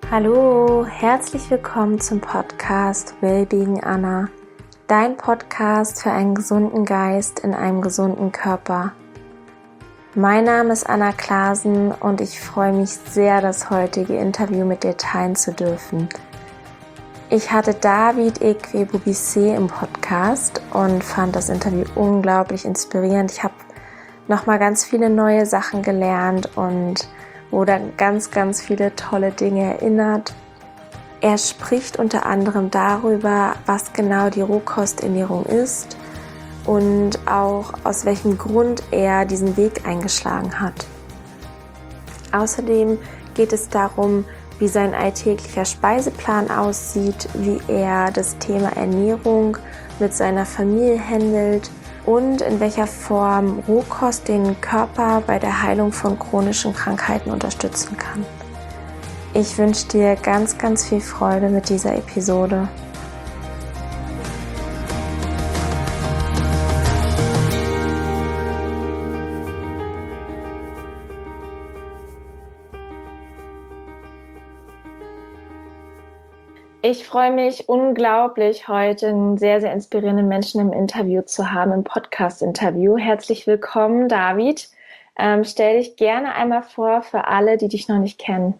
Hallo, herzlich willkommen zum Podcast Wellbeing Anna, dein Podcast für einen gesunden Geist in einem gesunden Körper. Mein Name ist Anna Klasen und ich freue mich sehr, das heutige Interview mit dir teilen zu dürfen. Ich hatte David Ekwebubisse im Podcast und fand das Interview unglaublich inspirierend. Ich habe nochmal ganz viele neue Sachen gelernt und wurde an ganz, ganz viele tolle Dinge erinnert. Er spricht unter anderem darüber, was genau die Rohkosternährung ist und auch aus welchem Grund er diesen Weg eingeschlagen hat. Außerdem geht es darum, wie sein alltäglicher Speiseplan aussieht, wie er das Thema Ernährung mit seiner Familie handelt und in welcher Form Rohkost den Körper bei der Heilung von chronischen Krankheiten unterstützen kann. Ich wünsche dir ganz, ganz viel Freude mit dieser Episode. Ich freue mich unglaublich, heute einen sehr, sehr inspirierenden Menschen im Interview zu haben, im Podcast-Interview. Herzlich willkommen, David. Stell dich gerne einmal vor für alle, die dich noch nicht kennen.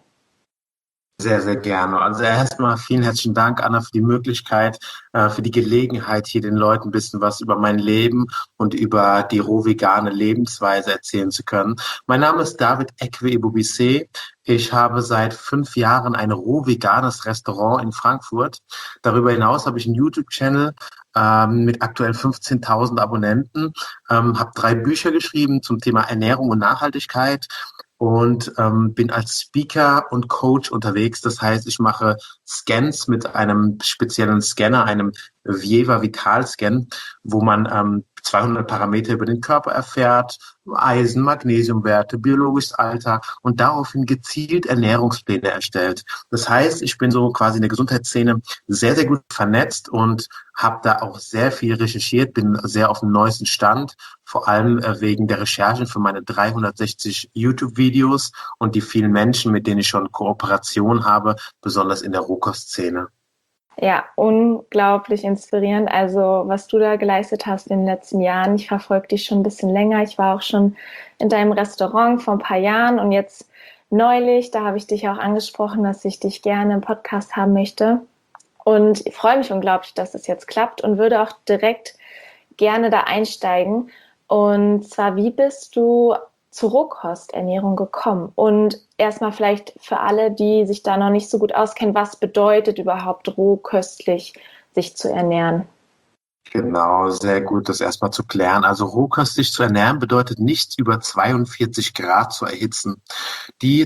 Sehr, sehr gerne. Also erstmal vielen herzlichen Dank, Anna, für die Möglichkeit, für die Gelegenheit, hier den Leuten ein bisschen was über mein Leben und über die roh-vegane Lebensweise erzählen zu können. Mein Name ist David Ekwebubisse. Ich habe seit 5 Jahren ein roh-veganes Restaurant in Frankfurt. Darüber hinaus habe ich einen YouTube-Channel mit aktuell 15.000 Abonnenten, habe 3 Bücher geschrieben zum Thema Ernährung und Nachhaltigkeit. Und bin als Speaker und Coach unterwegs. Das heißt, ich mache Scans mit einem speziellen Scanner, einem Vieva Vital Scan, wo man 200 Parameter über den Körper erfährt, Eisen, Magnesiumwerte, biologisches Alter und daraufhin gezielt Ernährungspläne erstellt. Das heißt, ich bin so quasi in der Gesundheitsszene sehr, sehr gut vernetzt und habe da auch sehr viel recherchiert, bin sehr auf dem neuesten Stand, vor allem wegen der Recherchen für meine 360 YouTube-Videos und die vielen Menschen, mit denen ich schon Kooperation habe, besonders in der Rohkostszene. Ja, unglaublich inspirierend. Also was du da geleistet hast in den letzten Jahren. Ich verfolge dich schon ein bisschen länger. Ich war auch schon in deinem Restaurant vor ein paar Jahren und jetzt neulich, da habe ich dich auch angesprochen, dass ich dich gerne im Podcast haben möchte. Und ich freue mich unglaublich, dass es jetzt klappt und würde auch direkt gerne da einsteigen. Und zwar, wie bist du zur Rohkosternährung gekommen? Und erstmal vielleicht für alle, die sich da noch nicht so gut auskennen, was bedeutet überhaupt rohköstlich sich zu ernähren? Genau, sehr gut, das erstmal zu klären. Also rohköstlich zu ernähren bedeutet nichts über 42 Grad zu erhitzen. Die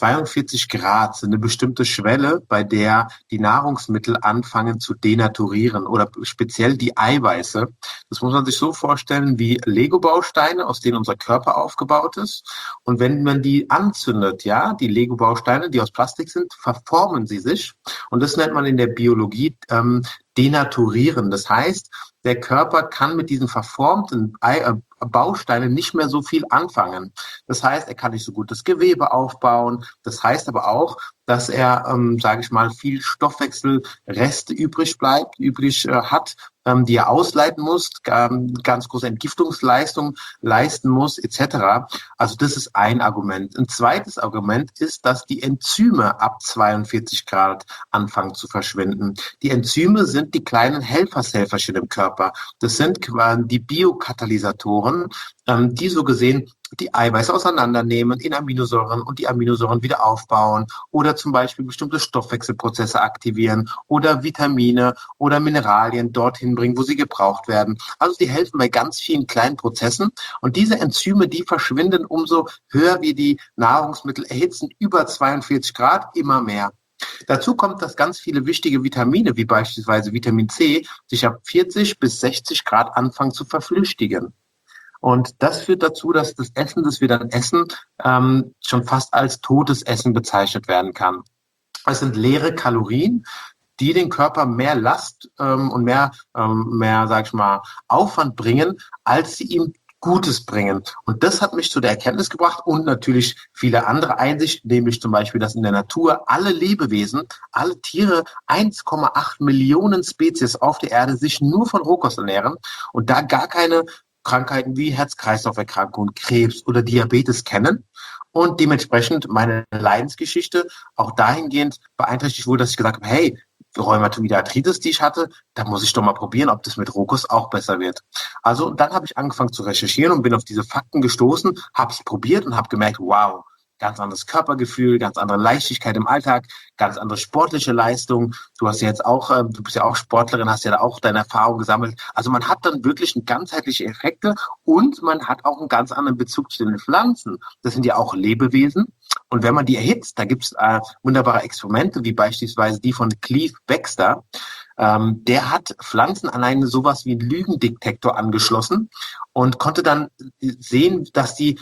42 Grad sind eine bestimmte Schwelle, bei der die Nahrungsmittel anfangen zu denaturieren oder speziell die Eiweiße. Das muss man sich so vorstellen wie Lego-Bausteine, aus denen unser Körper aufgebaut ist. Und wenn man die anzündet, ja, die Lego-Bausteine, die aus Plastik sind, verformen sie sich. Und das nennt man in der Biologie denaturieren. Das heißt, der Körper kann mit diesen verformten Bausteinen nicht mehr so viel anfangen. Das heißt, er kann nicht so gut das Gewebe aufbauen. Das heißt aber auch, dass er, sage ich mal, viel Stoffwechselreste übrig hat, die er ausleiten muss, ganz große Entgiftungsleistung leisten muss, etc. Also das ist ein Argument. Ein zweites Argument ist, dass die Enzyme ab 42 Grad anfangen zu verschwinden. Die Enzyme sind die kleinen Helfershelferchen im Körper. Das sind quasi die Biokatalysatoren, die so gesehen die Eiweiße auseinandernehmen in Aminosäuren und die Aminosäuren wieder aufbauen oder zum Beispiel bestimmte Stoffwechselprozesse aktivieren oder Vitamine oder Mineralien dorthin bringen, wo sie gebraucht werden. Also die helfen bei ganz vielen kleinen Prozessen und diese Enzyme, die verschwinden, umso höher wir die Nahrungsmittel erhitzen, über 42 Grad, immer mehr. Dazu kommt, dass ganz viele wichtige Vitamine, wie beispielsweise Vitamin C, sich ab 40 bis 60 Grad anfangen zu verflüchtigen. Und das führt dazu, dass das Essen, das wir dann essen, schon fast als totes Essen bezeichnet werden kann. Es sind leere Kalorien, die den Körper mehr Last und mehr, sag ich mal, Aufwand bringen, als sie ihm Gutes bringen. Und das hat mich zu der Erkenntnis gebracht und natürlich viele andere Einsichten, nämlich zum Beispiel, dass in der Natur alle Lebewesen, alle Tiere, 1,8 Millionen Spezies auf der Erde sich nur von Rohkost ernähren und da gar keine Krankheiten wie Herz-Kreislauf-Erkrankungen, Krebs oder Diabetes kennen. Und dementsprechend meine Leidensgeschichte auch dahingehend beeinträchtigt wurde, dass ich gesagt habe, hey, Rheumatoide Arthritis, die ich hatte, da muss ich doch mal probieren, ob das mit Rohkost auch besser wird. Also dann habe ich angefangen zu recherchieren und bin auf diese Fakten gestoßen, habe es probiert und habe gemerkt, wow, ganz anderes Körpergefühl, ganz andere Leichtigkeit im Alltag, ganz andere sportliche Leistung. Du hast ja jetzt auch, du bist ja auch Sportlerin, hast ja da auch deine Erfahrung gesammelt. Also man hat dann wirklich ganzheitliche Effekte und man hat auch einen ganz anderen Bezug zu den Pflanzen. Das sind ja auch Lebewesen. Und wenn man die erhitzt, da gibt es wunderbare Experimente, wie beispielsweise die von Cleve Baxter. Der hat Pflanzen an einen sowas wie einen Lügendetektor angeschlossen und konnte dann sehen, dass die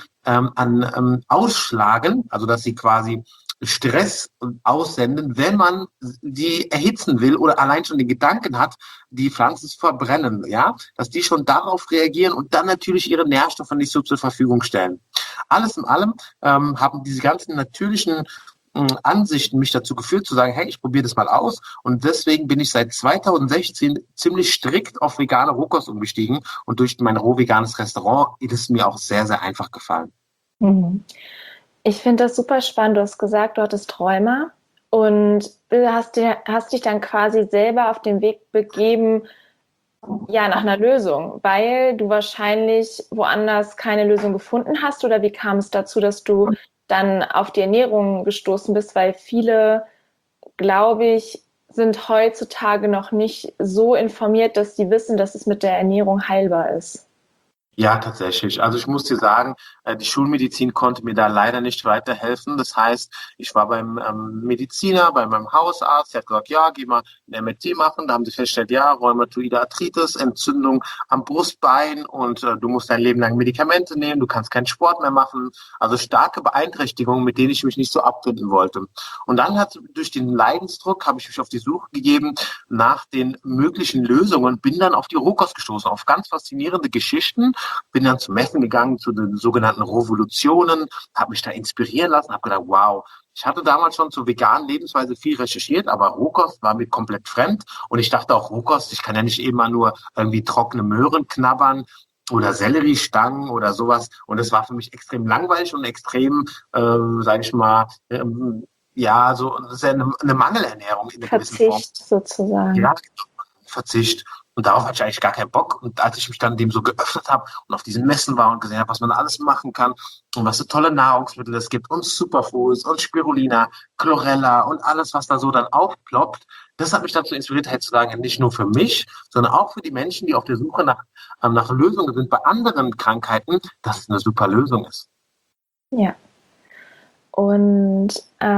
ausschlagen, also dass sie quasi Stress aussenden, wenn man die erhitzen will oder allein schon den Gedanken hat, die Pflanzen zu verbrennen, ja, dass die schon darauf reagieren und dann natürlich ihre Nährstoffe nicht so zur Verfügung stellen. Alles in allem haben diese ganzen natürlichen Ansichten mich dazu geführt, zu sagen, hey, ich probiere das mal aus. Und deswegen bin ich seit 2016 ziemlich strikt auf vegane Rohkost umgestiegen. Und durch mein rohveganes Restaurant ist es mir auch sehr, sehr einfach gefallen. Mhm. Ich finde das super spannend. Du hast gesagt, du hattest Träume und hast dich dann quasi selber auf den Weg begeben, ja, nach einer Lösung, weil du wahrscheinlich woanders keine Lösung gefunden hast, oder wie kam es dazu, dass du dann auf die Ernährung gestoßen bist, weil viele, glaube ich, sind heutzutage noch nicht so informiert, dass sie wissen, dass es mit der Ernährung heilbar ist. Ja, tatsächlich. Also ich muss dir sagen, die Schulmedizin konnte mir da leider nicht weiterhelfen. Das heißt, ich war beim Mediziner, bei meinem Hausarzt, der hat gesagt, ja, geh mal ein MRT machen. Da haben sie festgestellt, ja, Rheumatoide Arthritis, Entzündung am Brustbein und du musst dein Leben lang Medikamente nehmen, du kannst keinen Sport mehr machen. Also starke Beeinträchtigungen, mit denen ich mich nicht so abfinden wollte. Und dann hat durch den Leidensdruck, habe ich mich auf die Suche gegeben nach den möglichen Lösungen, bin dann auf die Rohkost gestoßen, auf ganz faszinierende Geschichten. Bin dann zu Messen gegangen, zu den sogenannten Revolutionen, habe mich da inspirieren lassen, habe gedacht, wow, ich hatte damals schon zur veganen Lebensweise viel recherchiert, aber Rohkost war mir komplett fremd. Und ich dachte auch, Rohkost, ich kann ja nicht immer nur irgendwie trockene Möhren knabbern oder Selleriestangen oder sowas. Und es war für mich extrem langweilig und extrem, sage ich mal, ja, so das ist ja eine Mangelernährung in einer gewissen Form. Verzicht sozusagen. Ja, Verzicht. Und darauf hatte ich eigentlich gar keinen Bock. Und als ich mich dann dem so geöffnet habe und auf diesen Messen war und gesehen habe, was man alles machen kann und was für tolle Nahrungsmittel es gibt und Superfoods und Spirulina, Chlorella und alles, was da so dann aufploppt, das hat mich dazu inspiriert, halt zu sagen, nicht nur für mich, sondern auch für die Menschen, die auf der Suche nach Lösungen sind bei anderen Krankheiten, dass es eine super Lösung ist. Ja. Und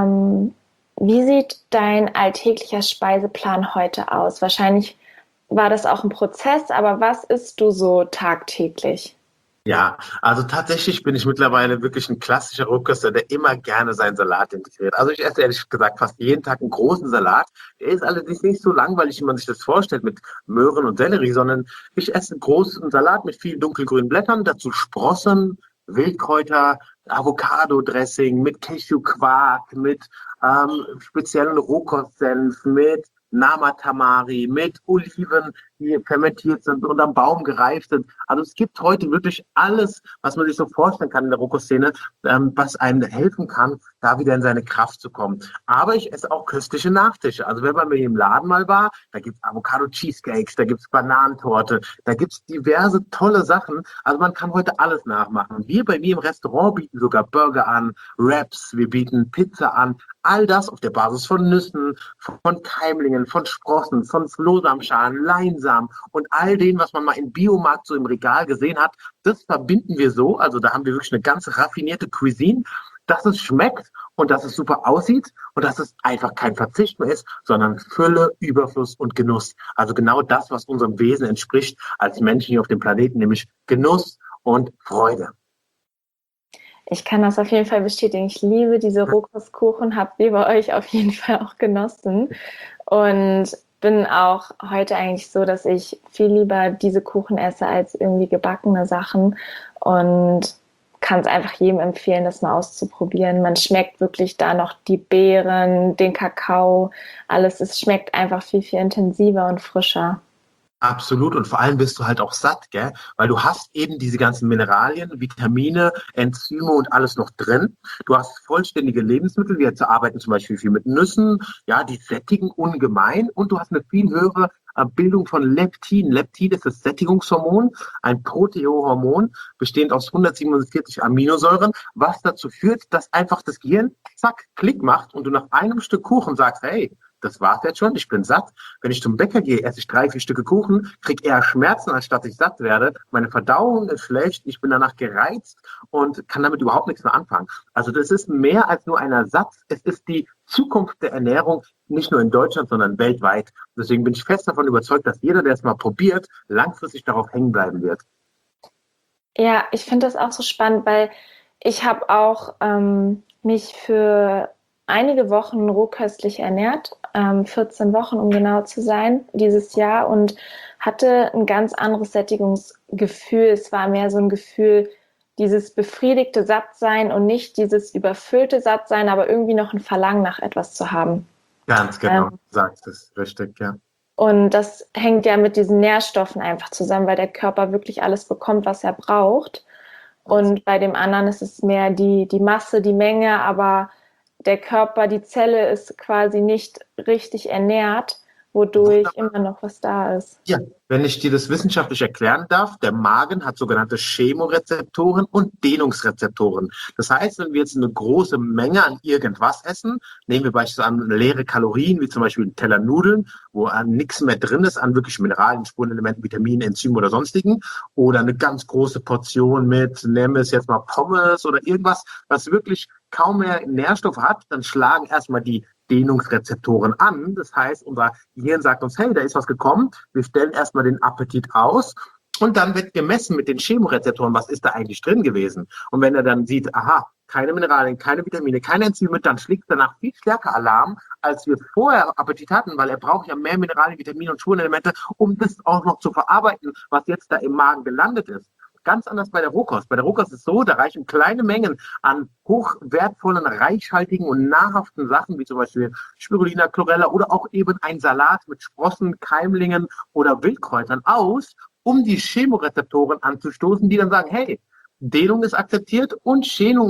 wie sieht dein alltäglicher Speiseplan heute aus? Wahrscheinlich war das auch ein Prozess, aber was isst du so tagtäglich? Ja, also tatsächlich bin ich mittlerweile wirklich ein klassischer Rohköstler, der immer gerne seinen Salat integriert. Also ich esse ehrlich gesagt fast jeden Tag einen großen Salat. Der ist allerdings nicht so langweilig, wie man sich das vorstellt mit Möhren und Sellerie, sondern ich esse einen großen Salat mit vielen dunkelgrünen Blättern, dazu Sprossen, Wildkräuter, Avocado-Dressing mit Cashew-Quark, mit speziellen Rohkostsenf, mit Nama-Tamari, mit Oliven, die fermentiert sind und am Baum gereift sind. Also es gibt heute wirklich alles, was man sich so vorstellen kann in der Rohkostszene, was einem helfen kann, da wieder in seine Kraft zu kommen. Aber ich esse auch köstliche Nachtische. Also wenn man mir im Laden mal war, da gibt's Avocado-Cheesecakes, da gibt's Bananentorte, da gibt's diverse tolle Sachen. Also man kann heute alles nachmachen. Wir bei mir im Restaurant bieten sogar Burger an, Wraps, wir bieten Pizza an. All das auf der Basis von Nüssen, von Keimlingen, von Sprossen, von Flohsamenschalen, Leinsamen und all dem, was man mal im Biomarkt so im Regal gesehen hat. Das verbinden wir so. Also da haben wir wirklich eine ganz raffinierte Cuisine, dass es schmeckt und dass es super aussieht und dass es einfach kein Verzicht mehr ist, sondern Fülle, Überfluss und Genuss. Also genau das, was unserem Wesen entspricht als Menschen hier auf dem Planeten, nämlich Genuss und Freude. Ich kann das auf jeden Fall bestätigen. Ich liebe diese Rohkostkuchen, habe wie bei euch auf jeden Fall auch genossen und bin auch heute eigentlich so, dass ich viel lieber diese Kuchen esse als irgendwie gebackene Sachen. und kann es einfach jedem empfehlen, das mal auszuprobieren. Man schmeckt wirklich da noch die Beeren, den Kakao, alles. Es schmeckt einfach viel, viel intensiver und frischer. Absolut, und vor allem bist du halt auch satt, gell? Weil du hast eben diese ganzen Mineralien, Vitamine, Enzyme und alles noch drin. Du hast vollständige Lebensmittel, wir arbeiten zum Beispiel viel mit Nüssen, ja, die sättigen ungemein, und du hast eine viel höhere Bildung von Leptin. Leptin ist das Sättigungshormon, ein Proteohormon, bestehend aus 147 Aminosäuren, was dazu führt, dass einfach das Gehirn zack, Klick macht und du nach einem Stück Kuchen sagst, hey, das war's jetzt schon, ich bin satt. Wenn ich zum Bäcker gehe, esse ich 3, 4 Stücke Kuchen, kriege eher Schmerzen, anstatt ich satt werde. Meine Verdauung ist schlecht, ich bin danach gereizt und kann damit überhaupt nichts mehr anfangen. Also das ist mehr als nur ein Ersatz. Es ist die Zukunft der Ernährung, nicht nur in Deutschland, sondern weltweit. Deswegen bin ich fest davon überzeugt, dass jeder, der es mal probiert, langfristig darauf hängen bleiben wird. Ja, ich finde das auch so spannend, weil ich habe auch mich für einige Wochen rohköstlich ernährt, 14 Wochen, um genau zu sein, dieses Jahr, und hatte ein ganz anderes Sättigungsgefühl. Es war mehr so ein Gefühl, dieses befriedigte Sattsein und nicht dieses überfüllte Sattsein, aber irgendwie noch ein Verlangen nach etwas zu haben. Ganz genau, du sagst es richtig, ja. Und das hängt ja mit diesen Nährstoffen einfach zusammen, weil der Körper wirklich alles bekommt, was er braucht. Und bei dem anderen ist es mehr die Masse, die Menge, aber der Körper, die Zelle ist quasi nicht richtig ernährt, wodurch immer noch was da ist. Ja, wenn ich dir das wissenschaftlich erklären darf, der Magen hat sogenannte Chemorezeptoren und Dehnungsrezeptoren. Das heißt, wenn wir jetzt eine große Menge an irgendwas essen, nehmen wir beispielsweise an leere Kalorien, wie zum Beispiel einen Teller Nudeln, wo nichts mehr drin ist an wirklich Mineralien, Spurenelementen, Vitaminen, Enzymen oder sonstigen, oder eine ganz große Portion mit, nehmen wir es jetzt mal Pommes oder irgendwas, was wirklich kaum mehr Nährstoff hat, dann schlagen erstmal die Dehnungsrezeptoren an. Das heißt, unser Gehirn sagt uns, hey, da ist was gekommen. Wir stellen erstmal den Appetit aus und dann wird gemessen mit den Chemorezeptoren, was ist da eigentlich drin gewesen. Und wenn er dann sieht, aha, keine Mineralien, keine Vitamine, keine Enzyme, dann schlägt danach viel stärker Alarm, als wir vorher Appetit hatten, weil er braucht ja mehr Mineralien, Vitamine und Spurenelemente, um das auch noch zu verarbeiten, was jetzt da im Magen gelandet ist. Ganz anders bei der Rohkost. Bei der Rohkost ist es so, da reichen kleine Mengen an hochwertvollen, reichhaltigen und nahrhaften Sachen, wie zum Beispiel Spirulina, Chlorella oder auch eben ein Salat mit Sprossen, Keimlingen oder Wildkräutern aus, um die Chemorezeptoren anzustoßen, die dann sagen, hey, Dehnung ist akzeptiert und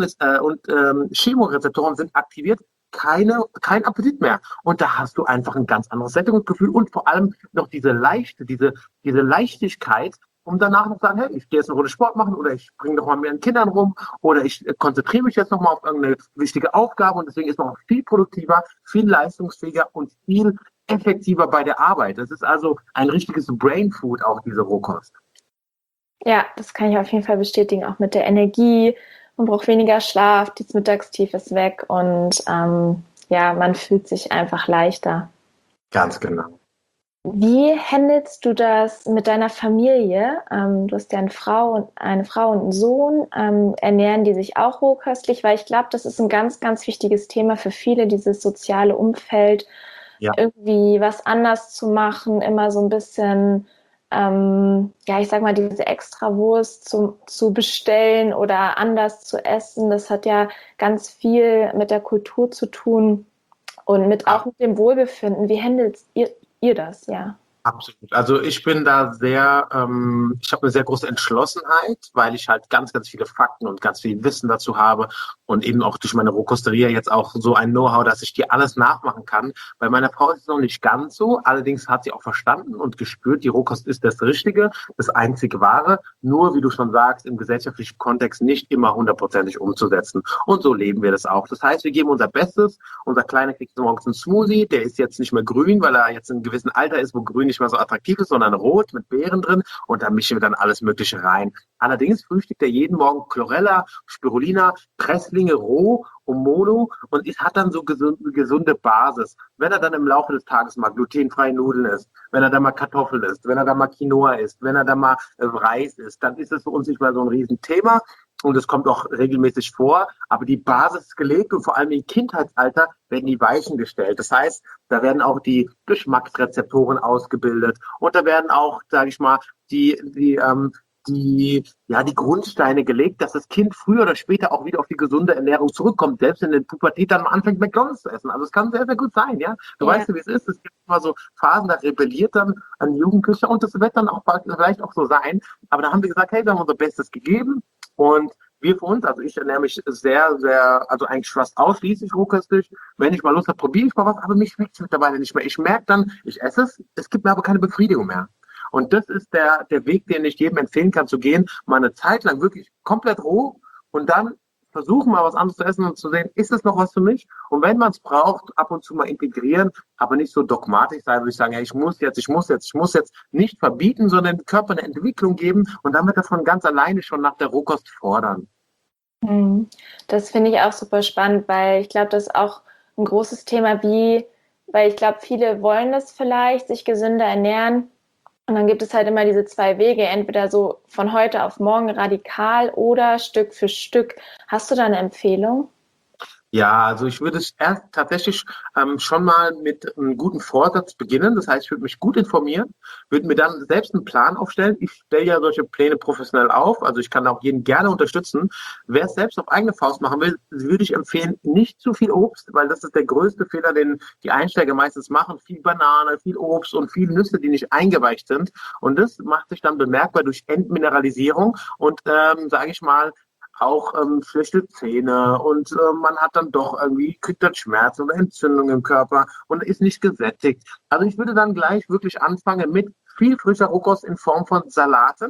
Chemorezeptoren sind aktiviert, kein Appetit mehr. Und da hast du einfach ein ganz anderes Sättigungsgefühl und vor allem noch diese Leichtigkeit, um danach noch zu sagen, hey, ich gehe jetzt eine Runde Sport machen oder ich bringe noch mal mit den Kindern rum oder ich konzentriere mich jetzt noch mal auf irgendeine wichtige Aufgabe, und deswegen ist man auch viel produktiver, viel leistungsfähiger und viel effektiver bei der Arbeit. Das ist also ein richtiges Brain Food, auch diese Rohkost. Ja, das kann ich auf jeden Fall bestätigen, auch mit der Energie. Man braucht weniger Schlaf, das Mittagstief ist weg und ja, man fühlt sich einfach leichter. Ganz genau. Wie handelst du das mit deiner Familie? Du hast ja eine Frau und einen Sohn. Ernähren die sich auch rohköstlich? Weil ich glaube, das ist ein ganz, ganz wichtiges Thema für viele, dieses soziale Umfeld, Ja. irgendwie was anders zu machen, immer so ein bisschen, ja, ich sag mal, diese Extrawurst zu bestellen oder anders zu essen. Das hat ja ganz viel mit der Kultur zu tun und auch mit dem Wohlbefinden. Wie handelt ihr das, ja? Absolut. Also ich bin da ich habe eine sehr große Entschlossenheit, weil ich halt ganz, ganz viele Fakten und ganz viel Wissen dazu habe und eben auch durch meine Rohkosteria jetzt auch so ein Know-how, dass ich dir alles nachmachen kann. Bei meiner Frau ist es noch nicht ganz so, allerdings hat sie auch verstanden und gespürt, die Rohkost ist das Richtige, das einzig Wahre, nur wie du schon sagst, im gesellschaftlichen Kontext nicht immer hundertprozentig umzusetzen. Und so leben wir das auch. Das heißt, wir geben unser Bestes. Unser Kleiner kriegt morgens einen Smoothie, der ist jetzt nicht mehr grün, weil er jetzt in einem gewissen Alter ist, wo grün nicht mehr so attraktiv ist, sondern rot mit Beeren drin, und da mischen wir dann alles Mögliche rein. Allerdings frühstückt er jeden Morgen Chlorella, Spirulina, Presslinge roh und mono und hat dann so gesunde Basis. Wenn er dann im Laufe des Tages mal glutenfreie Nudeln isst, wenn er dann mal Kartoffeln isst, wenn er dann mal Quinoa isst, wenn er dann mal Reis isst, dann ist es für uns nicht mehr so ein Riesenthema. Und es kommt auch regelmäßig vor, aber die Basis ist gelegt und vor allem im Kindheitsalter werden die Weichen gestellt. Das heißt, da werden auch die Geschmacksrezeptoren ausgebildet und da werden auch, sage ich mal, die Grundsteine gelegt, dass das Kind früher oder später auch wieder auf die gesunde Ernährung zurückkommt, selbst in der Pubertät dann mal anfängt, McDonald's zu essen. Also es kann sehr, sehr gut sein, ja. Du weißt ja, wie es ist. Es gibt immer so Phasen, da rebelliert dann ein Jugendlicher und das wird dann auch bald vielleicht auch so sein. Aber da haben wir gesagt, hey, wir haben unser Bestes gegeben und wir für uns, also ich ernähre mich sehr, sehr, also eigentlich fast ausschließlich rohköstlich. Wenn ich mal Lust habe, probiere ich mal was, aber mich schmeckt es mittlerweile nicht mehr. Ich merke dann, ich esse es, es gibt mir aber keine Befriedigung mehr. Und das ist der Weg, den ich jedem empfehlen kann, zu gehen, mal eine Zeit lang wirklich komplett roh und dann versuchen, mal was anderes zu essen und zu sehen, ist es noch was für mich? Und wenn man es braucht, ab und zu mal integrieren, aber nicht so dogmatisch sein, würde ich sagen, ja, ich muss jetzt nicht verbieten, sondern dem Körper eine Entwicklung geben und dann wird er von ganz alleine schon nach der Rohkost fordern. Das finde ich auch super spannend, weil ich glaube, das ist auch ein großes Thema, weil ich glaube, viele wollen das vielleicht, sich gesünder ernähren. Und dann gibt es halt immer diese zwei Wege, entweder so von heute auf morgen radikal oder Stück für Stück. Hast du da eine Empfehlung? Ja, also ich würde es erst tatsächlich schon mal mit einem guten Vorsatz beginnen. Das heißt, ich würde mich gut informieren, würde mir dann selbst einen Plan aufstellen. Ich stelle ja solche Pläne professionell auf, also ich kann auch jeden gerne unterstützen. Wer es selbst auf eigene Faust machen will, würde ich empfehlen, nicht zu viel Obst, weil das ist der größte Fehler, den die Einsteiger meistens machen. Viel Banane, viel Obst und viel Nüsse, die nicht eingeweicht sind. Und das macht sich dann bemerkbar durch Entmineralisierung und, sage ich mal, auch schlechte Zähne und man hat dann doch irgendwie, kriegt dann Schmerzen oder Entzündung im Körper und ist nicht gesättigt. Also ich würde dann gleich wirklich anfangen mit viel frischer Rohkost in Form von Salaten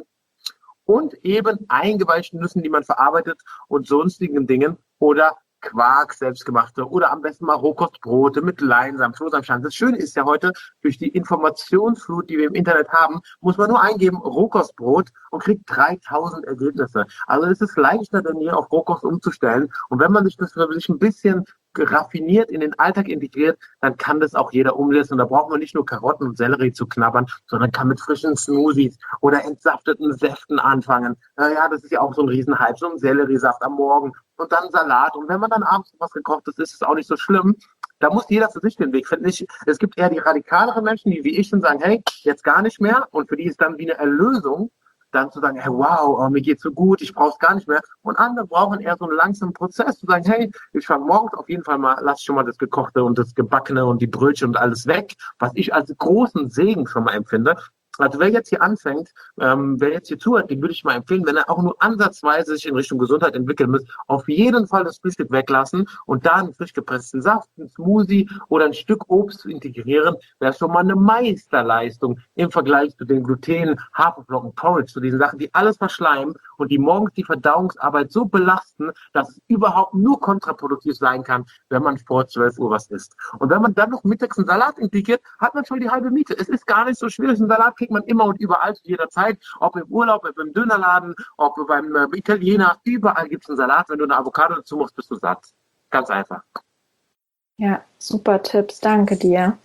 und eben eingeweichten Nüssen, die man verarbeitet und sonstigen Dingen oder Quark, selbstgemachte oder am besten mal Rohkostbrote mit Leinsamen, Flohsamenschalen. Das Schöne ist ja heute, durch die Informationsflut, die wir im Internet haben, muss man nur eingeben Rohkostbrot und kriegt 3000 Ergebnisse. Also es ist leichter denn je auf Rohkost umzustellen. Und wenn man sich das für sich ein bisschen raffiniert in den Alltag integriert, dann kann das auch jeder umsetzen. Und da braucht man nicht nur Karotten und Sellerie zu knabbern, sondern kann mit frischen Smoothies oder entsafteten Säften anfangen. Ja, das ist ja auch so ein Riesenhype, so ein Selleriesaft am Morgen und dann Salat. Und wenn man dann abends was gekocht ist, ist es auch nicht so schlimm. Da muss jeder für sich den Weg finden. Es gibt eher die radikaleren Menschen, die wie ich sind, sagen, hey, jetzt gar nicht mehr. Und für die ist dann wie eine Erlösung, dann zu sagen, hey, wow, oh, mir geht's so gut, ich brauche es gar nicht mehr. Und andere brauchen eher so einen langsamen Prozess, zu sagen, hey, ich fange morgens auf jeden Fall mal, lass schon mal das Gekochte und das Gebackene und die Brötchen und alles weg, was ich als großen Segen schon mal empfinde. Also wer jetzt hier anfängt, wer jetzt hier zuhört, den würde ich mal empfehlen, wenn er auch nur ansatzweise sich in Richtung Gesundheit entwickeln muss, auf jeden Fall das Frühstück weglassen und da einen frisch gepressten Saft, einen Smoothie oder ein Stück Obst zu integrieren, wäre schon mal eine Meisterleistung im Vergleich zu den Gluten, Haferflocken, Porridge, zu diesen Sachen, die alles verschleimen und die morgens die Verdauungsarbeit so belasten, dass es überhaupt nur kontraproduktiv sein kann, wenn man vor 12 Uhr was isst. Und wenn man dann noch mittags einen Salat integriert, hat man schon die halbe Miete. Es ist gar nicht so schwierig, einen Salat kriegt man immer und überall zu jeder Zeit, ob im Urlaub, ob im Dönerladen, ob beim Italiener, überall gibt es einen Salat. Wenn du eine Avocado dazu machst, bist du satt. Ganz einfach. Ja, super Tipps, danke dir.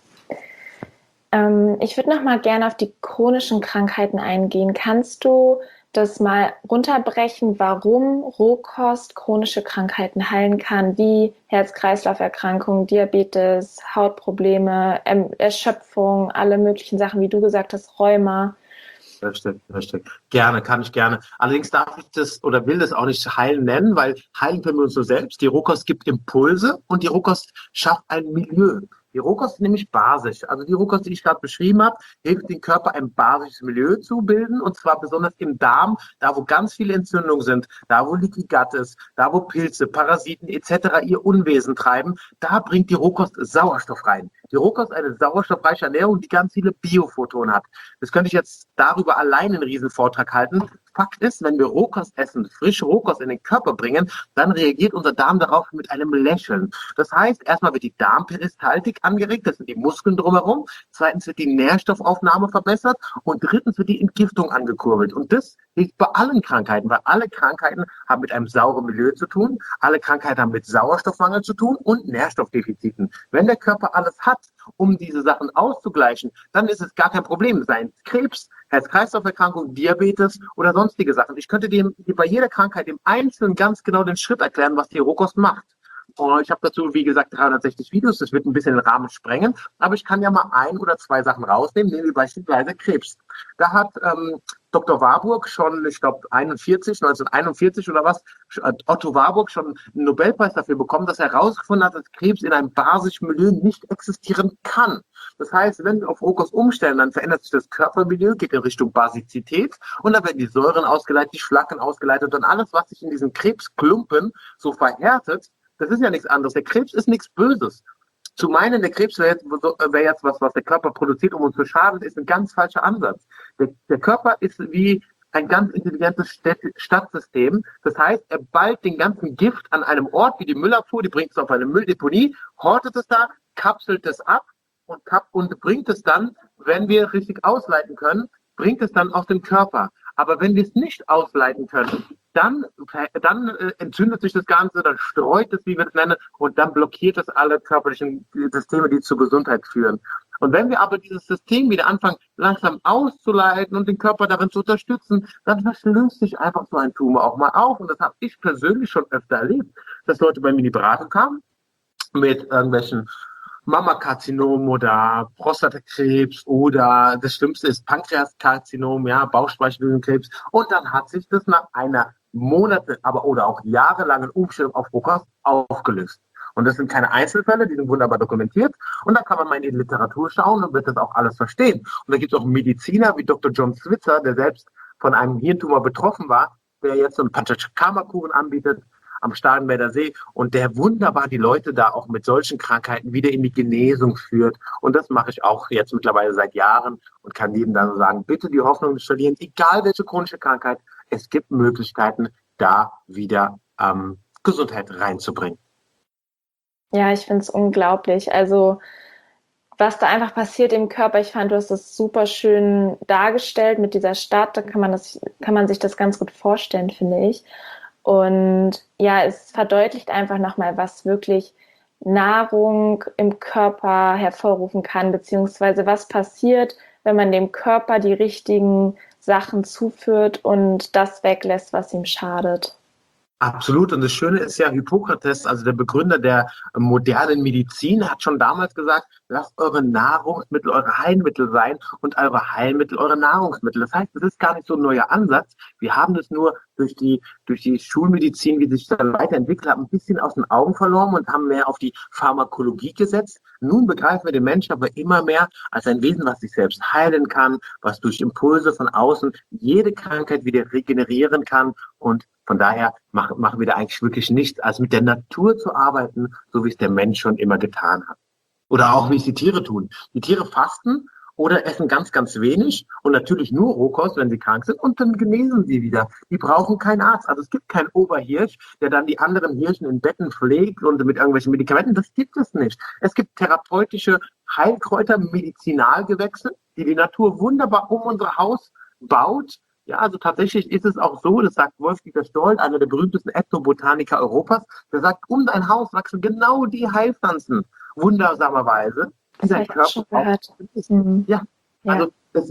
Ich würde noch mal gerne auf die chronischen Krankheiten eingehen. Kannst du das mal runterbrechen, warum Rohkost chronische Krankheiten heilen kann, wie Herz-Kreislauf-Erkrankungen, Diabetes, Hautprobleme, Erschöpfung, alle möglichen Sachen, wie du gesagt hast, Rheuma? Richtig. Gerne, kann ich gerne. Allerdings darf ich das oder will das auch nicht heilen nennen, weil heilen können wir uns nur selbst. Die Rohkost gibt Impulse und die Rohkost schafft ein Milieu. Die Rohkost ist nämlich basisch. Also die Rohkost, die ich gerade beschrieben habe, hilft dem Körper ein basisches Milieu zu bilden und zwar besonders im Darm, da wo ganz viele Entzündungen sind, da wo Leaky Gut ist, da wo Pilze, Parasiten etc. ihr Unwesen treiben, da bringt die Rohkost Sauerstoff rein. Die Rohkost ist eine sauerstoffreiche Ernährung, die ganz viele Biophotonen hat. Das könnte ich jetzt darüber allein einen riesen Vortrag halten. Fakt ist, wenn wir Rohkost essen, frische Rohkost in den Körper bringen, dann reagiert unser Darm darauf mit einem Lächeln. Das heißt, erstmal wird die Darmperistaltik angeregt, das sind die Muskeln drumherum. Zweitens wird die Nährstoffaufnahme verbessert und drittens wird die Entgiftung angekurbelt. Und das liegt bei allen Krankheiten, weil alle Krankheiten haben mit einem sauren Milieu zu tun, alle Krankheiten haben mit Sauerstoffmangel zu tun und Nährstoffdefiziten. Wenn der Körper alles hat, um diese Sachen auszugleichen, dann ist es gar kein Problem. Seien es Krebs, Herz-Kreislauf-Erkrankung, Diabetes oder sonstige Sachen. Ich könnte dir bei jeder Krankheit im Einzelnen ganz genau den Schritt erklären, was die Rohkost macht. Ich habe dazu, wie gesagt, 360 Videos. Das wird ein bisschen den Rahmen sprengen. Aber ich kann ja mal ein oder zwei Sachen rausnehmen. Nehmen wir beispielsweise Krebs. Da hat Dr. Warburg schon, ich glaube 1941 oder was, hat Otto Warburg schon einen Nobelpreis dafür bekommen, dass er herausgefunden hat, dass Krebs in einem basischen Milieu nicht existieren kann. Das heißt, wenn wir auf Rohkost umstellen, dann verändert sich das Körpermilieu, geht in Richtung Basizität und dann werden die Säuren ausgeleitet, die Schlacken ausgeleitet und alles, was sich in diesen Krebsklumpen so verhärtet, das ist ja nichts anderes. Der Krebs ist nichts Böses. Zu meinen, der Krebs wär jetzt was der Körper produziert, um uns zu schaden, ist ein ganz falscher Ansatz. Der Körper ist wie ein ganz intelligentes Stadtsystem. Das heißt, er ballt den ganzen Gift an einem Ort wie die Müllabfuhr, die bringt es auf eine Mülldeponie, hortet es da, kapselt es ab und bringt es dann, wenn wir richtig ausleiten können, bringt es dann aus dem Körper. Aber wenn wir es nicht ausleiten können, dann entzündet sich das Ganze, dann streut es, wie wir es nennen, und dann blockiert es alle körperlichen Systeme, die zur Gesundheit führen. Und wenn wir aber dieses System wieder anfangen, langsam auszuleiten und den Körper darin zu unterstützen, dann löst sich einfach so ein Tumor auch mal auf. Und das habe ich persönlich schon öfter erlebt, dass Leute bei mir in die Beratung kamen mit irgendwelchen Mammakarzinom oder Prostatakrebs oder das Schlimmste ist Pankreaskarzinom, ja, Bauchspeicheldrüsenkrebs. Und dann hat sich das nach einer Monate, aber oder auch jahrelangen Umstellung auf Rohkost aufgelöst. Und das sind keine Einzelfälle, die sind wunderbar dokumentiert. Und da kann man mal in die Literatur schauen und wird das auch alles verstehen. Und da gibt es auch Mediziner wie Dr. John Switzer, der selbst von einem Hirntumor betroffen war, der jetzt so einen Panchakarma-Kuren anbietet am Starnberger See und der wunderbar die Leute da auch mit solchen Krankheiten wieder in die Genesung führt. Und das mache ich auch jetzt mittlerweile seit Jahren und kann jedem da so sagen, bitte die Hoffnung nicht verlieren, egal welche chronische Krankheit, es gibt Möglichkeiten, da wieder Gesundheit reinzubringen. Ja, ich finde es unglaublich. Also, was da einfach passiert im Körper, ich fand, du hast das super schön dargestellt mit dieser Stadt, da kann man sich das ganz gut vorstellen, finde ich. Und ja, es verdeutlicht einfach nochmal, was wirklich Nahrung im Körper hervorrufen kann, beziehungsweise was passiert, wenn man dem Körper die richtigen Sachen zuführt und das weglässt, was ihm schadet. Absolut. Und das Schöne ist ja, Hippokrates, also der Begründer der modernen Medizin, hat schon damals gesagt, lasst eure Nahrungsmittel eure Heilmittel sein und eure Heilmittel eure Nahrungsmittel. Das heißt, es ist gar nicht so ein neuer Ansatz. Wir haben das nur durch die Schulmedizin, wie sich dann weiterentwickelt hat, ein bisschen aus den Augen verloren und haben mehr auf die Pharmakologie gesetzt. Nun begreifen wir den Menschen aber immer mehr als ein Wesen, was sich selbst heilen kann, was durch Impulse von außen jede Krankheit wieder regenerieren kann. Und von daher machen wir da eigentlich wirklich nichts, als mit der Natur zu arbeiten, so wie es der Mensch schon immer getan hat. Oder auch, wie es die Tiere tun. Die Tiere fasten oder essen ganz, ganz wenig und natürlich nur Rohkost, wenn sie krank sind, und dann genesen sie wieder. Die brauchen keinen Arzt. Also es gibt keinen Oberhirsch, der dann die anderen Hirschen in Betten pflegt und mit irgendwelchen Medikamenten. Das gibt es nicht. Es gibt therapeutische Heilkräuter, Medizinalgewächse, die die Natur wunderbar um unser Haus baut. Ja, also tatsächlich ist es auch so, das sagt Wolf-Dieter Stoll, einer der berühmtesten Ethnobotaniker Europas, der sagt, um dein Haus wachsen genau die Heilpflanzen, wundersamerweise. Das habe ich auch schon gehört. Mhm. Ja, also es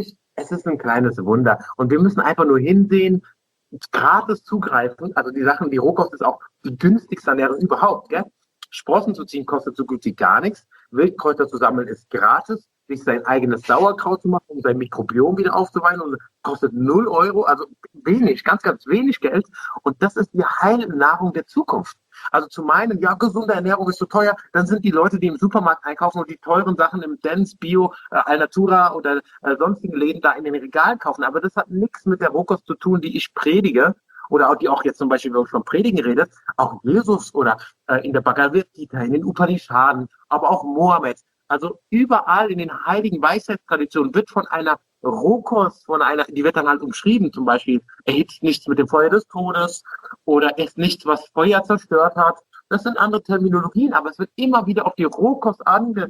ist ein kleines Wunder. Und wir müssen einfach nur hinsehen, gratis zugreifen. Also die Sachen, die Rohkost ist auch die günstigste Ernährung überhaupt. Gell? Sprossen zu ziehen kostet so gut wie gar nichts. Wildkräuter zu sammeln ist gratis. Sich sein eigenes Sauerkraut zu machen, um sein Mikrobiom wieder aufzuweihen, und kostet 0 Euro, also wenig, ganz, ganz wenig Geld. Und das ist die Heilnahrung der Zukunft. Also zu meinen, ja, gesunde Ernährung ist so teuer, dann sind die Leute, die im Supermarkt einkaufen und die teuren Sachen im Dance, Bio, Alnatura oder sonstigen Läden da in den Regalen kaufen. Aber das hat nichts mit der Rohkost zu tun, die ich predige. Oder auch die auch jetzt zum Beispiel, wenn man von Predigen redet, auch Jesus oder in der Bhagavad Gita, in den Upanishaden, aber auch Mohammed. Also überall in den heiligen Weisheitstraditionen wird von einer Rohkost, die wird dann halt umschrieben, zum Beispiel, erhitzt nichts mit dem Feuer des Todes oder esst nichts, was Feuer zerstört hat. Das sind andere Terminologien, aber es wird immer wieder auf die Rohkost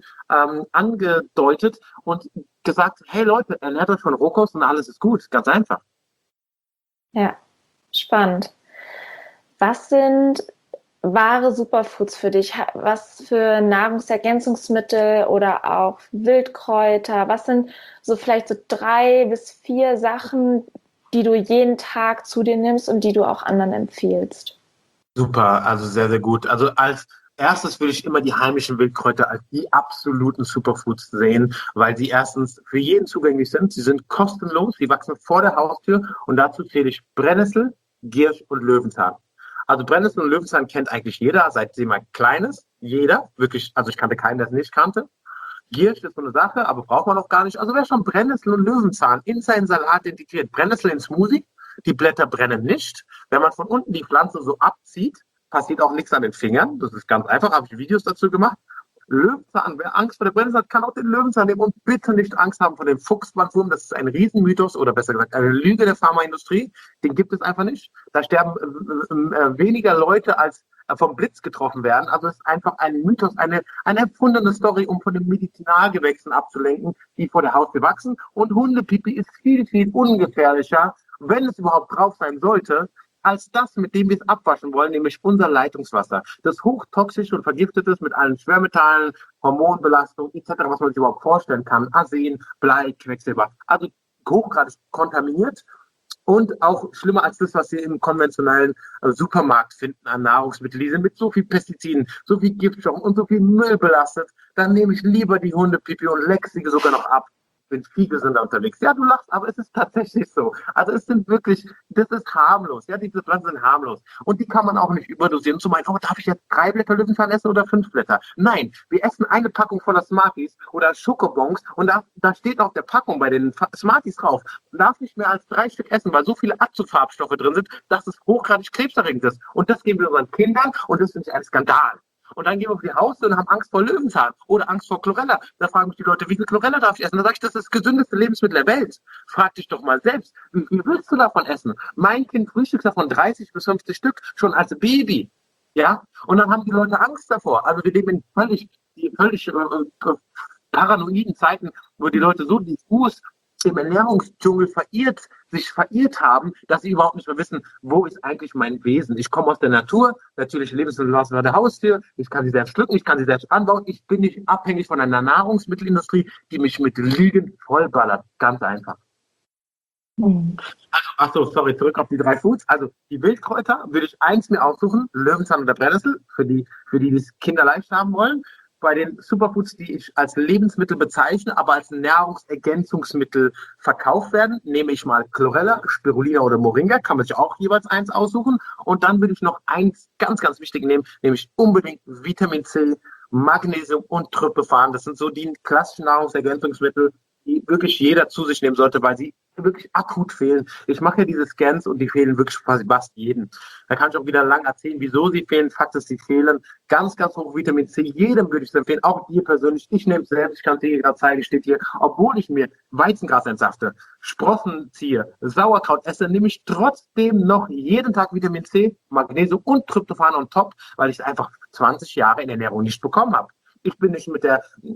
angedeutet und gesagt, hey Leute, ernährt euch von Rohkost und alles ist gut. Ganz einfach. Ja, spannend. Was sind wahre Superfoods für dich? Was für Nahrungsergänzungsmittel oder auch Wildkräuter? Was sind so vielleicht so 3 bis 4 Sachen, die du jeden Tag zu dir nimmst und die du auch anderen empfiehlst? Super, also sehr, sehr gut. Also als Erstens will ich immer die heimischen Wildkräuter als die absoluten Superfoods sehen, weil sie erstens für jeden zugänglich sind. Sie sind kostenlos, sie wachsen vor der Haustür und dazu zähle ich Brennnessel, Giersch und Löwenzahn. Also Brennnessel und Löwenzahn kennt eigentlich jeder, seit sie mal klein ist. Jeder, wirklich, also ich kannte keinen, der es nicht kannte. Giersch ist so eine Sache, aber braucht man auch gar nicht. Also wer schon Brennnessel und Löwenzahn in seinen Salat integriert, Brennnessel in Smoothie, die Blätter brennen nicht. Wenn man von unten die Pflanze so abzieht, passiert auch nichts an den Fingern. Das ist ganz einfach, habe ich Videos dazu gemacht. Löwenzahn, wer Angst vor der Brennnessel hat, kann auch den Löwenzahn nehmen und bitte nicht Angst haben vor dem Fuchsbandwurm. Das ist ein Riesenmythos oder besser gesagt eine Lüge der Pharmaindustrie. Den gibt es einfach nicht. Da sterben weniger Leute als vom Blitz getroffen werden. Also es ist einfach ein Mythos, eine erfundene Story, um von den Medizinalgewächsen abzulenken, die vor der Haustür wachsen. Und Hundepipi ist viel, viel ungefährlicher, wenn es überhaupt drauf sein sollte, als das, mit dem wir es abwaschen wollen, nämlich unser Leitungswasser. Das hochtoxisch und vergiftet ist mit allen Schwermetallen, Hormonbelastung etc., was man sich überhaupt vorstellen kann. Arsen, Blei, Quecksilber. Also hochgradig kontaminiert. Und auch schlimmer als das, was Sie im konventionellen Supermarkt finden an Nahrungsmitteln. Die sind mit so viel Pestiziden, so viel Giftstoffen und so viel Müll belastet. Dann nehme ich lieber die Hundepipi und leck sie sogar noch ab. Bin viel gesünder unterwegs. Ja, du lachst, aber es ist tatsächlich so. Also es sind wirklich, das ist harmlos. Ja, diese Pflanzen sind harmlos. Und die kann man auch nicht überdosieren. Zu meinen, oh, darf ich jetzt 3 Blätter Löwenzahn essen oder 5 Blätter? Nein, wir essen eine Packung voller Smarties oder Schokobons und da steht auf der Packung bei den Smarties drauf, man darf nicht mehr als 3 Stück essen, weil so viele Abzugsfarbstoffe drin sind, dass es hochgradig krebserregend ist. Und das geben wir unseren Kindern und das finde ich ein Skandal. Und dann gehen wir auf die Haustür und haben Angst vor Löwenzahn oder Angst vor Chlorella. Da fragen mich die Leute, wie viel Chlorella darf ich essen? Da sage ich, das ist das gesündeste Lebensmittel der Welt. Frag dich doch mal selbst, wie viel willst du davon essen? Mein Kind frühstückt davon 30 bis 50 Stück, schon als Baby. Ja? Und dann haben die Leute Angst davor. Also wir leben in völlig paranoiden Zeiten, wo die Leute so diffus im Ernährungsdschungel sich verirrt haben, dass sie überhaupt nicht mehr wissen, wo ist eigentlich mein Wesen. Ich komme aus der Natur, natürlich Lebensmittel aus der Haustür, ich kann sie selbst pflücken, ich kann sie selbst anbauen, ich bin nicht abhängig von einer Nahrungsmittelindustrie, die mich mit Lügen vollballert. Ganz einfach. Zurück auf die 3 Foods. Also die Wildkräuter würde ich eins mir aussuchen, Löwenzahn oder Brennnessel, für die es Kinder leicht haben wollen. Bei den Superfoods, die ich als Lebensmittel bezeichne, aber als Nahrungsergänzungsmittel verkauft werden, nehme ich mal Chlorella, Spirulina oder Moringa, kann man sich auch jeweils eins aussuchen. Und dann würde ich noch eins ganz, ganz wichtig nehmen, nämlich unbedingt Vitamin C, Magnesium und Tryptophan. Das sind so die klassischen Nahrungsergänzungsmittel, die wirklich jeder zu sich nehmen sollte, weil sie wirklich akut fehlen. Ich mache ja diese Scans und die fehlen wirklich quasi fast jedem. Da kann ich auch wieder lang erzählen, wieso sie fehlen. Fakt ist, sie fehlen. Ganz, ganz hoch Vitamin C. Jedem würde ich es empfehlen, auch dir persönlich. Ich nehme es selbst, ich kann es dir gerade zeigen, steht hier. Obwohl ich mir Weizengras entsafte, Sprossen ziehe, Sauerkraut esse, nehme ich trotzdem noch jeden Tag Vitamin C, Magnesium und Tryptophan on top, weil ich es einfach 20 Jahre in Ernährung nicht bekommen habe. Ich bin nicht mit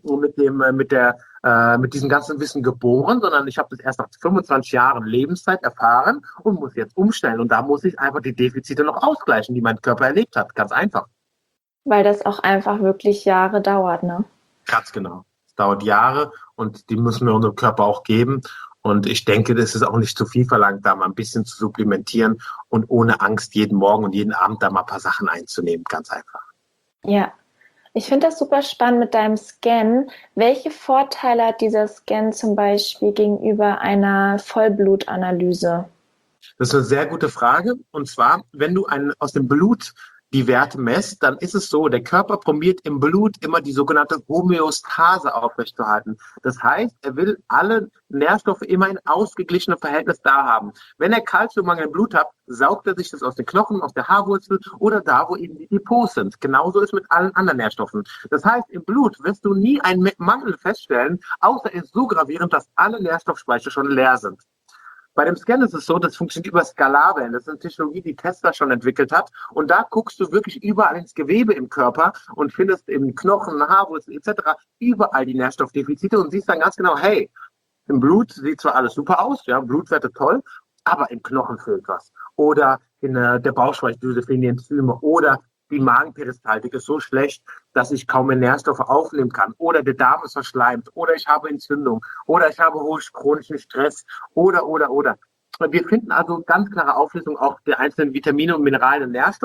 diesem ganzen Wissen geboren, sondern ich habe das erst nach 25 Jahren Lebenszeit erfahren und muss jetzt umstellen. Und da muss ich einfach die Defizite noch ausgleichen, die mein Körper erlebt hat. Ganz einfach. Weil das auch einfach wirklich Jahre dauert, ne? Ganz genau. Es dauert Jahre und die müssen wir unserem Körper auch geben. Und ich denke, das ist auch nicht zu viel verlangt, da mal ein bisschen zu supplementieren und ohne Angst jeden Morgen und jeden Abend da mal ein paar Sachen einzunehmen. Ganz einfach. Ja. Ich finde das super spannend mit deinem Scan. Welche Vorteile hat dieser Scan zum Beispiel gegenüber einer Vollblutanalyse? Das ist eine sehr gute Frage. Und zwar, wenn du aus dem Blut die Werte messt, dann ist es so, der Körper probiert im Blut immer die sogenannte Homöostase aufrechtzuerhalten. Das heißt, er will alle Nährstoffe immer in ausgeglichenem Verhältnis da haben. Wenn er Kalziummangel im Blut hat, saugt er sich das aus den Knochen, aus der Haarwurzel oder da, wo eben die Depots sind. Genauso ist mit allen anderen Nährstoffen. Das heißt, im Blut wirst du nie einen Mangel feststellen, außer er ist so gravierend, dass alle Nährstoffspeicher schon leer sind. Bei dem Scan ist es so, das funktioniert über Skalarwellen. Das ist eine Technologie, die Tesla schon entwickelt hat. Und da guckst du wirklich überall ins Gewebe im Körper und findest im Knochen, Haarwurzel etc. überall die Nährstoffdefizite und siehst dann ganz genau, hey, im Blut sieht zwar alles super aus, ja, Blutwerte toll, aber im Knochen fehlt was. Oder in der Bauchspeicheldrüse fehlen die Enzyme oder die Magenperistaltik ist so schlecht, dass ich kaum mehr Nährstoffe aufnehmen kann. Oder der Darm ist verschleimt. Oder ich habe Entzündung. Oder ich habe hohen chronischen Stress. Oder. Wir finden also ganz klare Auflistung auch der einzelnen Vitamine und Mineralien und Nährstoffe.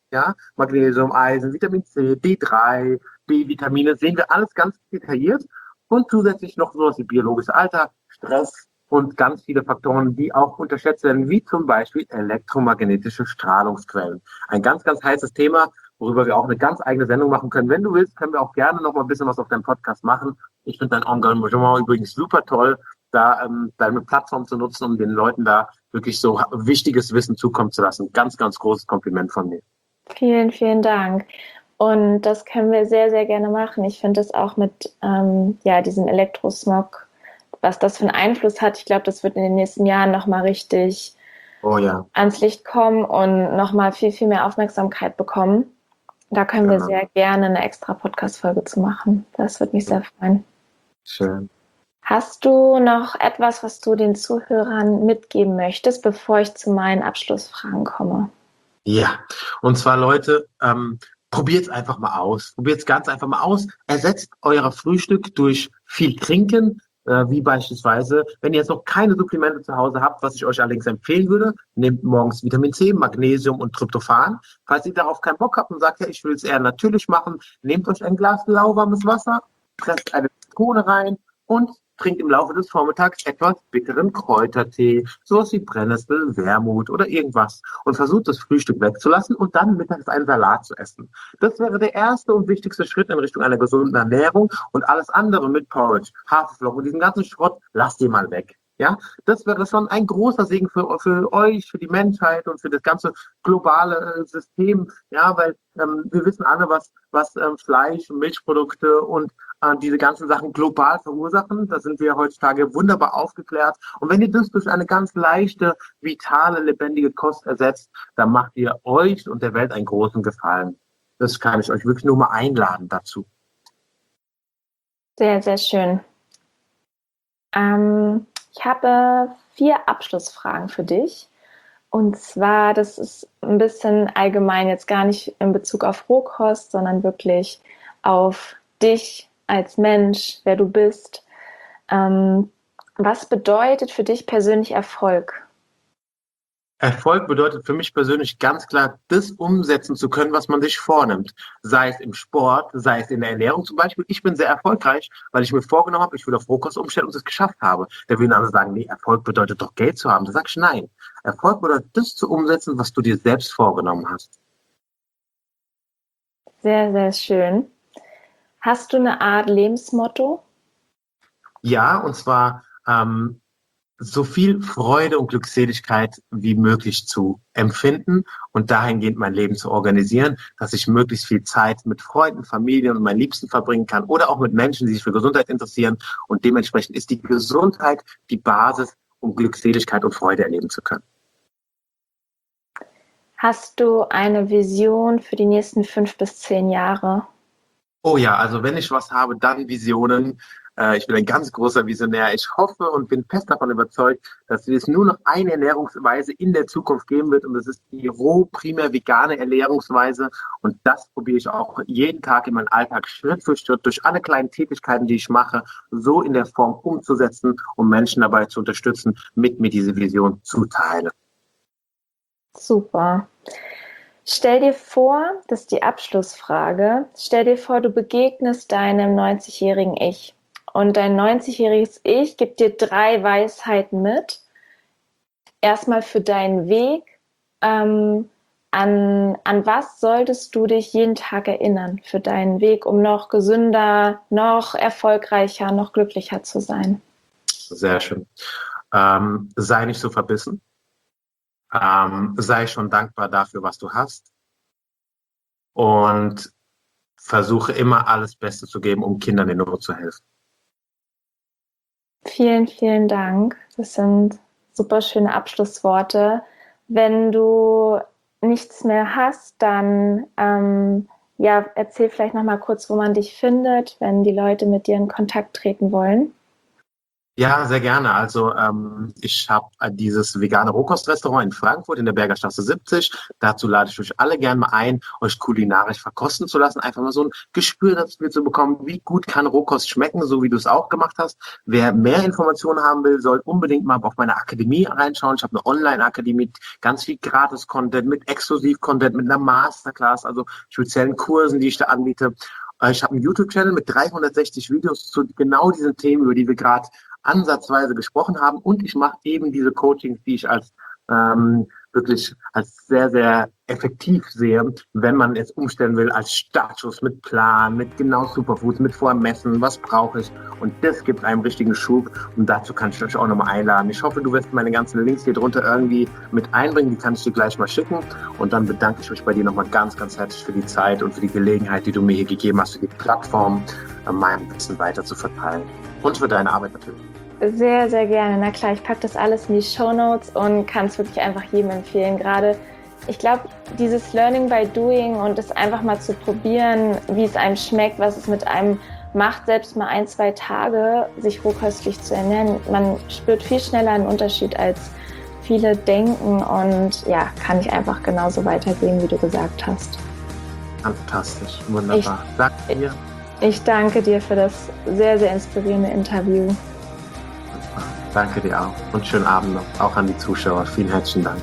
ja, Magnesium, Eisen, Vitamin C, D3, B-Vitamine, sehen wir alles ganz detailliert und zusätzlich noch sowas wie biologisches Alter, Stress und ganz viele Faktoren, die auch unterschätzt werden, wie zum Beispiel elektromagnetische Strahlungsquellen. Ein ganz, ganz heißes Thema, worüber wir auch eine ganz eigene Sendung machen können. Wenn du willst, können wir auch gerne noch mal ein bisschen was auf deinem Podcast machen. Ich finde dein Engagement übrigens super toll, da deine Plattform zu nutzen, um den Leuten da wirklich so wichtiges Wissen zukommen zu lassen. Ganz, ganz großes Kompliment von mir. Vielen, vielen Dank. Und das können wir sehr, sehr gerne machen. Ich finde es auch mit diesem Elektrosmog, was das für einen Einfluss hat. Ich glaube, das wird in den nächsten Jahren nochmal richtig ans Licht kommen und nochmal viel, viel mehr Aufmerksamkeit bekommen. Da können wir sehr gerne eine extra Podcast-Folge zu machen. Das würde mich sehr freuen. Schön. Hast du noch etwas, was du den Zuhörern mitgeben möchtest, bevor ich zu meinen Abschlussfragen komme? Ja, und zwar Leute, probiert es einfach mal aus. Probiert es ganz einfach mal aus. Ersetzt euer Frühstück durch viel Trinken, wie beispielsweise, wenn ihr jetzt noch keine Supplemente zu Hause habt, was ich euch allerdings empfehlen würde, nehmt morgens Vitamin C, Magnesium und Tryptophan. Falls ihr darauf keinen Bock habt und sagt, ja, ich will es eher natürlich machen, nehmt euch ein Glas lauwarmes Wasser, presst eine Zitrone rein und trinkt im Laufe des Vormittags etwas bitteren Kräutertee, sowas wie Brennnessel, Wermut oder irgendwas und versucht das Frühstück wegzulassen und dann mittags einen Salat zu essen. Das wäre der erste und wichtigste Schritt in Richtung einer gesunden Ernährung und alles andere mit Porridge, Haferflocken und diesen ganzen Schrott, lasst ihr mal weg. Ja, das wäre schon ein großer Segen für euch, für die Menschheit und für das ganze globale System. Ja, weil wir wissen alle, was Fleisch, Milchprodukte und diese ganzen Sachen global verursachen. Da sind wir heutzutage wunderbar aufgeklärt. Und wenn ihr das durch eine ganz leichte, vitale, lebendige Kost ersetzt, dann macht ihr euch und der Welt einen großen Gefallen. Das kann ich euch wirklich nur mal einladen dazu. Sehr, sehr schön. Ich habe 4 Abschlussfragen für dich. Und zwar, das ist ein bisschen allgemein, jetzt gar nicht in Bezug auf Rohkost, sondern wirklich auf dich als Mensch, wer du bist. Was bedeutet für dich persönlich Erfolg? Erfolg bedeutet für mich persönlich ganz klar, das umsetzen zu können, was man sich vornimmt. Sei es im Sport, sei es in der Ernährung zum Beispiel. Ich bin sehr erfolgreich, weil ich mir vorgenommen habe, ich will auf Rohkost umstellen und es geschafft habe. Da würden andere sagen, nee, Erfolg bedeutet doch Geld zu haben. Da sag ich nein. Erfolg bedeutet das zu umsetzen, was du dir selbst vorgenommen hast. Sehr, sehr schön. Hast du eine Art Lebensmotto? Ja, und zwar so viel Freude und Glückseligkeit wie möglich zu empfinden und dahingehend mein Leben zu organisieren, dass ich möglichst viel Zeit mit Freunden, Familien und meinen Liebsten verbringen kann oder auch mit Menschen, die sich für Gesundheit interessieren. Und dementsprechend ist die Gesundheit die Basis, um Glückseligkeit und Freude erleben zu können. Hast du eine Vision für die nächsten 5 bis 10 Jahre? Oh ja, also wenn ich was habe, dann Visionen. Ich bin ein ganz großer Visionär. Ich hoffe und bin fest davon überzeugt, dass es nur noch eine Ernährungsweise in der Zukunft geben wird und das ist die roh, primär vegane Ernährungsweise und das probiere ich auch jeden Tag in meinem Alltag Schritt für Schritt durch alle kleinen Tätigkeiten, die ich mache, so in der Form umzusetzen, um Menschen dabei zu unterstützen, mit mir diese Vision zu teilen. Super. Stell dir vor, das ist die Abschlussfrage, stell dir vor, du begegnest deinem 90-jährigen Ich und dein 90-jähriges Ich gibt dir 3 Weisheiten mit. Erstmal für deinen Weg. An was solltest du dich jeden Tag erinnern für deinen Weg, um noch gesünder, noch erfolgreicher, noch glücklicher zu sein? Sehr schön. Sei nicht so verbissen. Sei schon dankbar dafür, was du hast und versuche immer alles Beste zu geben, um Kindern in Not zu helfen. Vielen, vielen Dank. Das sind super schöne Abschlussworte. Wenn du nichts mehr hast, dann erzähl vielleicht noch mal kurz, wo man dich findet, wenn die Leute mit dir in Kontakt treten wollen. Ja, sehr gerne. Also ich habe dieses vegane Rohkostrestaurant in Frankfurt in der Bergerstraße 70. Dazu lade ich euch alle gerne mal ein, euch kulinarisch verkosten zu lassen. Einfach mal so ein Gespür dafür zu bekommen, wie gut kann Rohkost schmecken, so wie du es auch gemacht hast. Wer mehr Informationen haben will, soll unbedingt mal auf meine Akademie reinschauen. Ich habe eine Online-Akademie mit ganz viel Gratis-Content, mit Exklusiv-Content, mit einer Masterclass, also speziellen Kursen, die ich da anbiete. Ich habe einen YouTube-Channel mit 360 Videos zu genau diesen Themen, über die wir gerade ansatzweise gesprochen haben. Und ich mache eben diese Coachings, die ich als wirklich als sehr, sehr effektiv sehe, wenn man es umstellen will als Startschuss mit Plan, mit genau Superfoods, mit Vormessen, was brauche ich. Und das gibt einem richtigen Schub. Und dazu kann ich euch auch nochmal einladen. Ich hoffe, du wirst meine ganzen Links hier drunter irgendwie mit einbringen. Die kann ich dir gleich mal schicken. Und dann bedanke ich mich bei dir nochmal ganz, ganz herzlich für die Zeit und für die Gelegenheit, die du mir hier gegeben hast, für die Plattform, mein Wissen weiter zu verteilen. Und für deine Arbeit natürlich. Sehr, sehr gerne. Na klar, ich packe das alles in die Shownotes und kann es wirklich einfach jedem empfehlen. Gerade, ich glaube, dieses Learning by Doing und es einfach mal zu probieren, wie es einem schmeckt, was es mit einem macht, selbst mal 1-2 Tage sich rohköstlich zu ernähren. Man spürt viel schneller einen Unterschied, als viele denken und ja, kann ich einfach genauso weitergehen, wie du gesagt hast. Fantastisch, wunderbar. Danke dir. Ich danke dir für das sehr, sehr inspirierende Interview. Danke dir auch und schönen Abend noch, auch an die Zuschauer. Vielen herzlichen Dank.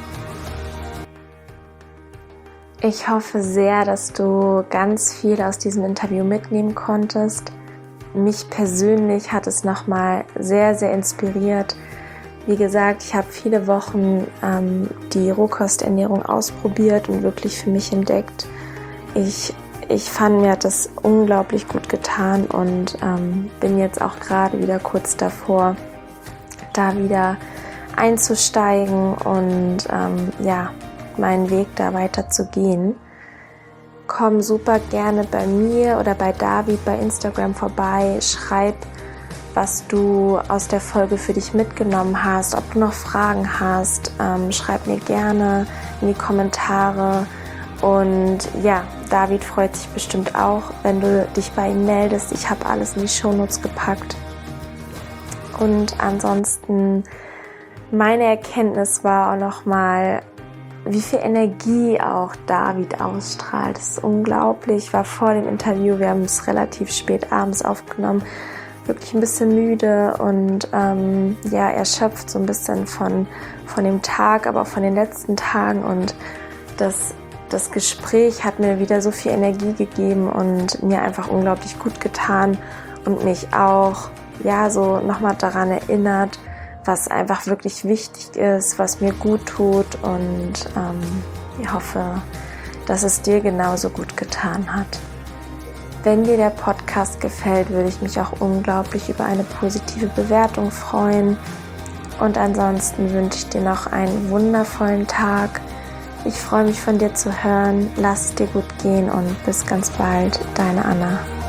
Ich hoffe sehr, dass du ganz viel aus diesem Interview mitnehmen konntest. Mich persönlich hat es nochmal sehr, sehr inspiriert. Wie gesagt, ich habe viele Wochen die Rohkosternährung ausprobiert und wirklich für mich entdeckt. Ich fand, mir hat das unglaublich gut getan und bin jetzt auch gerade wieder kurz davor, da wieder einzusteigen und meinen Weg da weiter zu gehen. Komm super gerne bei mir oder bei David bei Instagram vorbei. Schreib, was du aus der Folge für dich mitgenommen hast, ob du noch Fragen hast. Schreib mir gerne in die Kommentare. Und ja, David freut sich bestimmt auch, wenn du dich bei ihm meldest. Ich habe alles in die Shownotes gepackt. Und ansonsten, meine Erkenntnis war auch nochmal, wie viel Energie auch David ausstrahlt. Das ist unglaublich. Ich war vor dem Interview, wir haben es relativ spät abends aufgenommen, wirklich ein bisschen müde und erschöpft so ein bisschen von dem Tag, aber auch von den letzten Tagen. Und das Gespräch hat mir wieder so viel Energie gegeben und mir einfach unglaublich gut getan und mich auch so nochmal daran erinnert, was einfach wirklich wichtig ist, was mir gut tut und ich hoffe, dass es dir genauso gut getan hat. Wenn dir der Podcast gefällt, würde ich mich auch unglaublich über eine positive Bewertung freuen und ansonsten wünsche ich dir noch einen wundervollen Tag. Ich freue mich von dir zu hören, lass es dir gut gehen und bis ganz bald, deine Anna.